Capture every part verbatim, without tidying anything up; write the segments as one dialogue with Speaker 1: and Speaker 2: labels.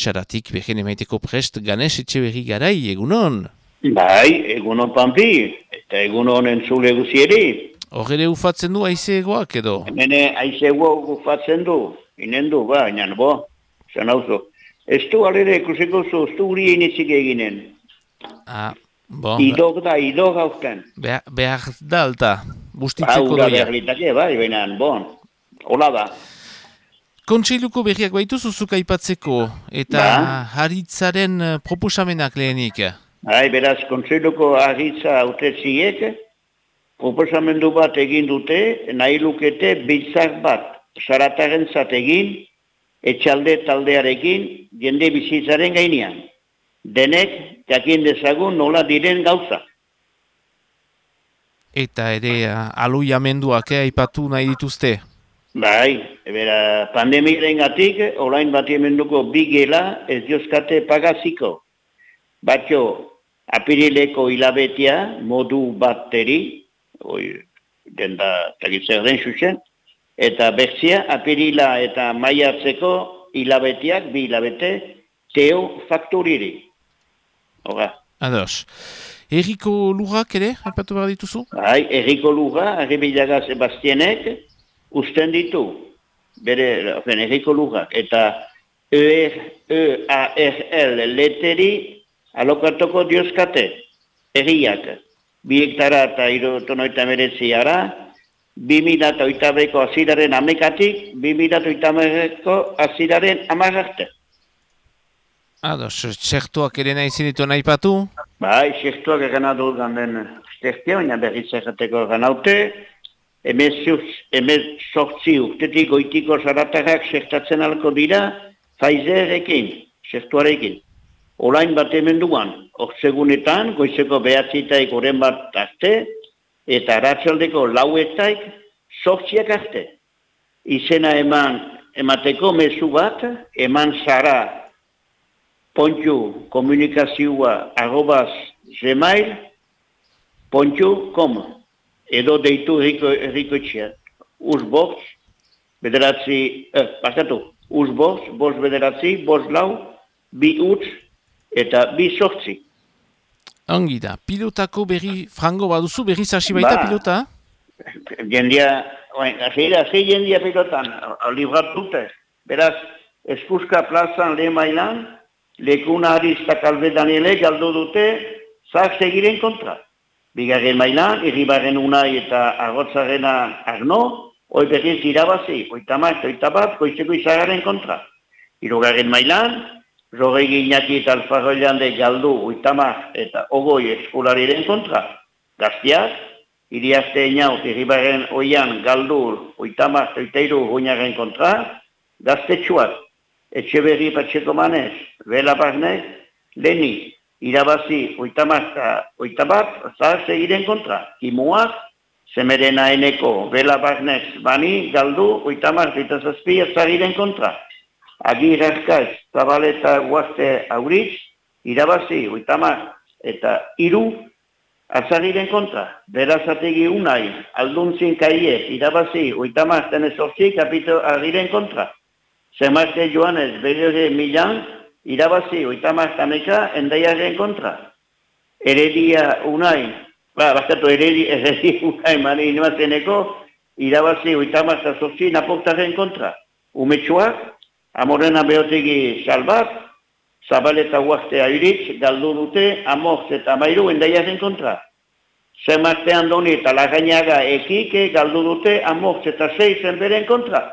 Speaker 1: Xaratik, behen emaiteko prest, Ganes Etxeberri garai, egunon?
Speaker 2: Bai, egunon Pampi, eta egunon entzule guzieri.
Speaker 1: Horre ufatzen du aizeegoak edo?
Speaker 2: Hemen aizeegoak ufatzen du, inen du, ba, inan, bo, zan hauzo. Ez du alere ikusiko zu, ez du guri inizik eginen.
Speaker 1: Ah, bo.
Speaker 2: Idog da, idog hauzten.
Speaker 1: Behar, behar da alta, bustitzeko doia.
Speaker 2: Hau da behar litake, bai, behinan, bon, hola da.
Speaker 1: Kontseiluko berriak baitu zuzuk aipatzeko, eta
Speaker 2: ba?
Speaker 1: Haritzaren proposamenak lehenik.
Speaker 2: Bai, beraz, kontseiluko haritza autetziek, proposamendu bat egin dute, nahi lukete bitzak bat, zarataren zat egin, etxalde taldearekin, jende bizitzaren gainean. Denek, jakin dezagun nola diren gauza.
Speaker 1: Eta ere, aloiamenduak eh, aipatu nahi dituzte.
Speaker 2: Bai, ebera, pandemiaren gatik, orain bati emenduko bi gela ez diozkate pagaziko. Batxo, apirileko hilabetea, modu bateri, oi, denda, tagitzen den xuxen, eta bertzia, apirila eta maiatzeko hilabeteak, bi hilabete, teo fakturiri. Hora.
Speaker 1: Ados. Erriko lurrak ere, aipatu behar dituzu?
Speaker 2: Bai, erriko lurra, Arribilaga Sebastienek, usten ditu, bere, ofen, erriko lurrak, eta E A R L leteri alokartoko diozkate, erriak, bi hektara eta irotonoita meretziara, bi mila eta oitabeko aziraren amekatik, bi mila eta oitabeko aziraren amararte.
Speaker 1: Ados, txertuak ere nahi zinitu nahi patu?
Speaker 2: Bai, txertuak egana dut ganden zertia, baina berriz errateko ganaute, Hemen sortzi urtetik goitiko zaratarrak zertatzen alko dira, Pfizerekin, zertuarekin. Olain bat emenduan, ortsegunetan, goizeko behatzitaik oren bat arte, eta ratzaldeko lauetaik sortziak arte. Izena eman emateko mezu bat, eman zara pontxu komunikazioa arrobaz gmail, pontxu kom. Edo deitu erriko etxea. Uz bost, bederatzi, eh, bakatu, uz bost, bost bederatzi, bost lau, bi utz, eta bi sortzi.
Speaker 1: Ongi da, pilotako berri frango baduzu, berri zasi baita ba, pilota?
Speaker 2: Jendia, azira, zei jendia pilotan, librat dute. Beraz, Eskuska plazan lehen mailan, lekuna Arista Kalbe Daniele galdu dute, zak segiren kontra. Bigarren mailan, irribarren unai eta agotzarena arno, hoi berriz irabazi, oitamak, oitabat, goizeko izagaren kontra. Hirugarren mailan, Jorregi Iñaki eta Alfarroilan de galdu, oitamak eta ogoi eskulariren kontra. Gaztiak, iriazte inaut, irribarren oian galdu, oitamak, oitairu goinaren kontra. Gaztetxuak, Etxeberri Patxeko Manez, Bela Barnek, Leni, irabazi oitamak, oitabat, zahar segiren kontra. Kimuak, Semerena eneko, Bela Barnek, Bani, galdu, oitamak, eta zazpi, zagiren kontra. Agir Azkaz, Zabaleta Guazte Auritz, irabazi, oitamak, eta iru, azagiren kontra. Berazategi unai, alduntzin kaiek, irabazi, oitamak, tenezortzi, kapito agiren kontra. Zemarte Joanez, Berere Milan, irabazi, oitamak tameka, endaiaren kontra. Heredia unai, ba, bakatu, heredia, heredia unai, mani inuazeneko, irabazi, oitamak tazortzi, naportaren kontra. Umetxuak, Amorena Beotegi Salbat, Zabaleta Guazte Airitz, galdu dute, Amorz eta Mairu, endaiaren kontra. Zemarte Andoni eta Lagainaga Ekike, galdu dute, Amorz eta Sei zenberen kontra.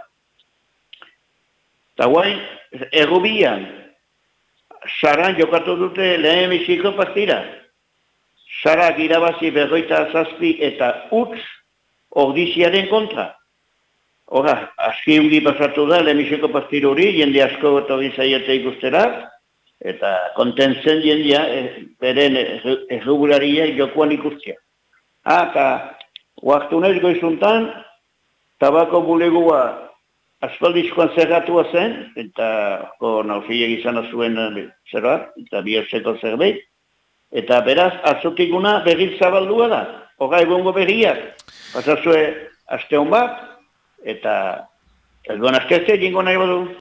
Speaker 2: Eta guain, errubian, Saran jokatu dute lehen biziko partida. Sarak irabazi berroita zazpi eta utz ordiziaren kontra. Hora, azki huri pasatu da lehen biziko partida hori, jende asko eta bizaiate ikustera, eta kontentzen jendea, beren errugularia jokuan ikustia. Ah, eta guartunez goizuntan, tabako bulegua aspaldizkoan zerratua zen, eta nauzilek izan zuen zerbait, eta bihotzeko zerbait, eta beraz, atzotikuna berriz zabaldua da. Hora egongo berriak, pasazue aste hon bat, eta ez duan askertze jingo nahi badu.